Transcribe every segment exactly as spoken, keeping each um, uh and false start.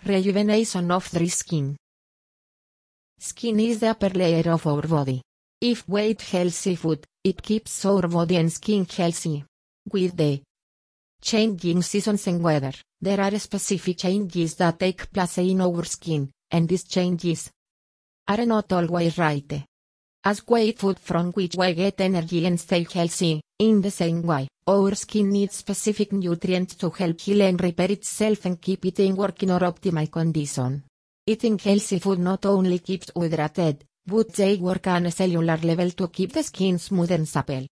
Rejuvenation of dry skin. Skin is the upper layer of our body. If we eat healthy food, it keeps our body and skin healthy. With the changing seasons and weather, there are specific changes that take place in our skin, and these changes are not always right. As we eat food from which we get energy and stay healthy, in the same way, our skin needs specific nutrients to help heal and repair itself and keep it in working or optimal condition. Eating healthy food not only keeps hydrated, but they work on a cellular level to keep the skin smooth and supple.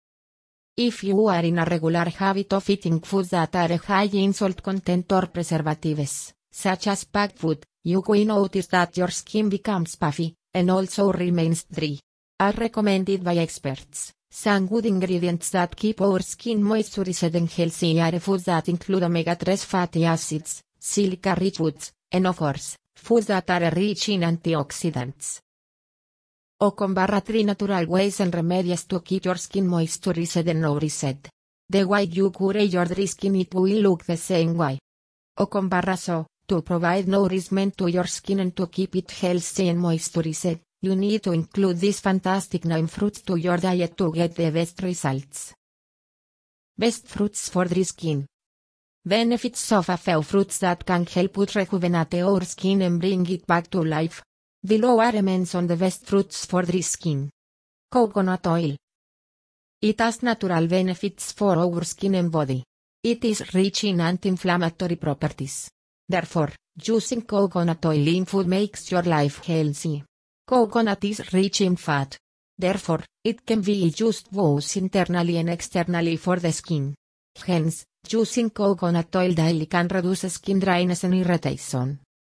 If you are in a regular habit of eating foods that are high in salt content or preservatives, such as packed food, you will notice that your skin becomes puffy, and also remains dry. As recommended by experts, some good ingredients that keep our skin moisturized and healthy are foods that include omega three fatty acids, silica-rich foods, and of course, foods that are rich in antioxidants. Ocon barra three natural ways and remedies to keep your skin moisturized and nourished. The way you cure your dry skin, it will look the same way. Ocon barra so, to provide nourishment to your skin and to keep it healthy and moisturized, you need to include these fantastic nine fruits to your diet to get the best results. Best fruits for dry skin. Benefits of a few fruits that can help us rejuvenate our skin and bring it back to life. Below are mentioned the best fruits for dry skin. Coconut oil. It has natural benefits for our skin and body. It is rich in anti-inflammatory properties. Therefore, using coconut oil in food makes your life healthy. Coconut is rich in fat. Therefore, it can be used both internally and externally for the skin. Hence, using coconut oil daily can reduce skin dryness and irritation.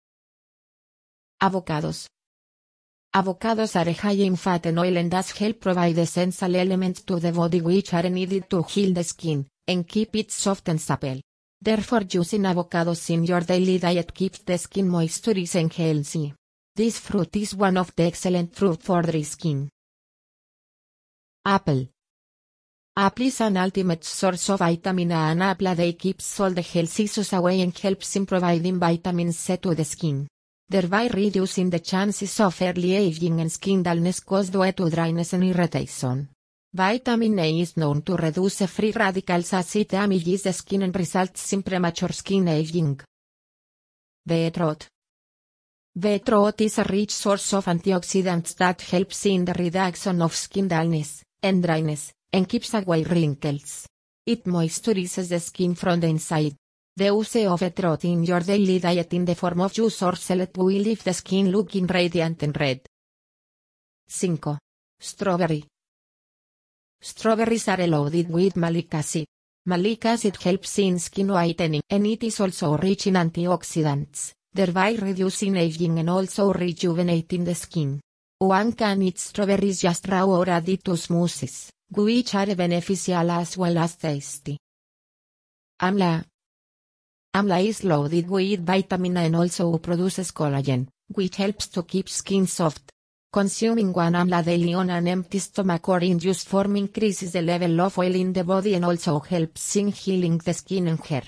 Avocados. Avocados are high in fat and oil and thus help provide essential elements to the body which are needed to heal the skin, and keep it soft and supple. Therefore, using avocados in your daily diet keeps the skin moisturized and healthy. This fruit is one of the excellent fruit for dry skin. Apple. Apple is an ultimate source of vitamin A, and apple a day keeps all the health issues away and helps in providing vitamin C to the skin, thereby reducing the chances of early aging and skin dullness caused due to dryness and irritation. Vitamin A is known to reduce free radicals as it damages the skin and results in premature skin aging. Beetroot. Beetroot is a rich source of antioxidants that helps in the reduction of skin dullness and dryness, and keeps away wrinkles. It moisturizes the skin from the inside. The use of beetroot in your daily diet in the form of juice or salad will leave the skin looking radiant and red. five. Strawberry. Strawberries are loaded with malic acid. Malic acid helps in skin whitening, and it is also rich in antioxidants, thereby reducing aging and also rejuvenating the skin. One can eat strawberries just raw or added to smoothies, which are beneficial as well as tasty. Amla. Amla is loaded with vitamin A and also produces collagen, which helps to keep skin soft. Consuming one amla daily on an empty stomach or in juice form increases the level of oil in the body and also helps in healing the skin and hair.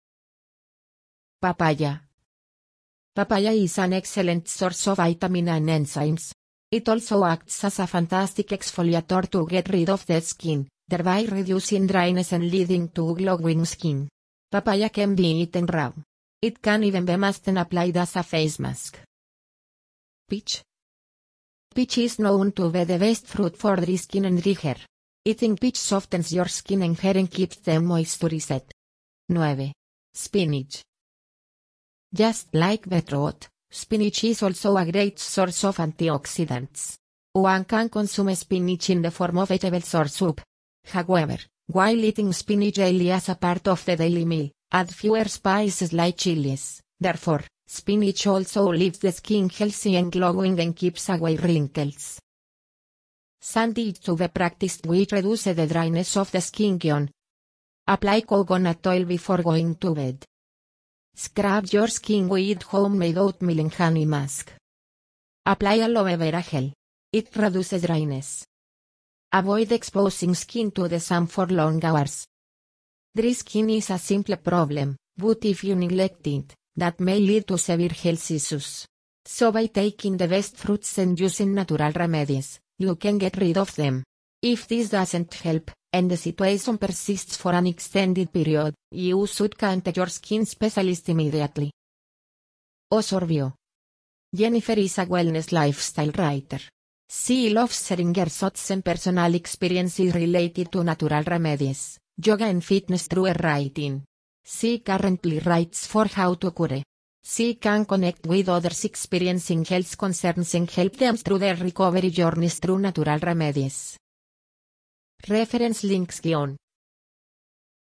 Papaya. Papaya is an excellent source of vitamin A and enzymes. It also acts as a fantastic exfoliator to get rid of dead skin, thereby reducing dryness and leading to glowing skin. Papaya can be eaten raw. It can even be mashed and applied as a face mask. Peach. Peach is known to be the best fruit for dry skin and dry hair. Eating peach softens your skin and hair and keeps them moisturized. nine. Spinach. Just like beetroot, spinach is also a great source of antioxidants. One can consume spinach in the form of vegetables or soup. However, while eating spinach daily as a part of the daily meal, add fewer spices like chilies. Therefore, spinach also leaves the skin healthy and glowing and keeps away wrinkles. Sandy to be practiced which reduce the dryness of the skin. Apply coconut oil before going to bed. Scrub your skin with homemade oatmeal and honey mask. Apply aloe vera gel. It reduces dryness. Avoid exposing skin to the sun for long hours. Dry skin is a simple problem, but if you neglect it, that may lead to severe health issues. So by taking the best fruits and using natural remedies, you can get rid of them. If this doesn't help, and the situation persists for an extended period, you should contact your skin specialist immediately. Osorvio. Jennifer is a wellness lifestyle writer. She loves sharing her thoughts and personal experiences related to natural remedies, yoga and fitness through her writing. She currently writes for How to Cure. She can connect with others experiencing health concerns and help them through their recovery journeys through natural remedies. Reference links guión.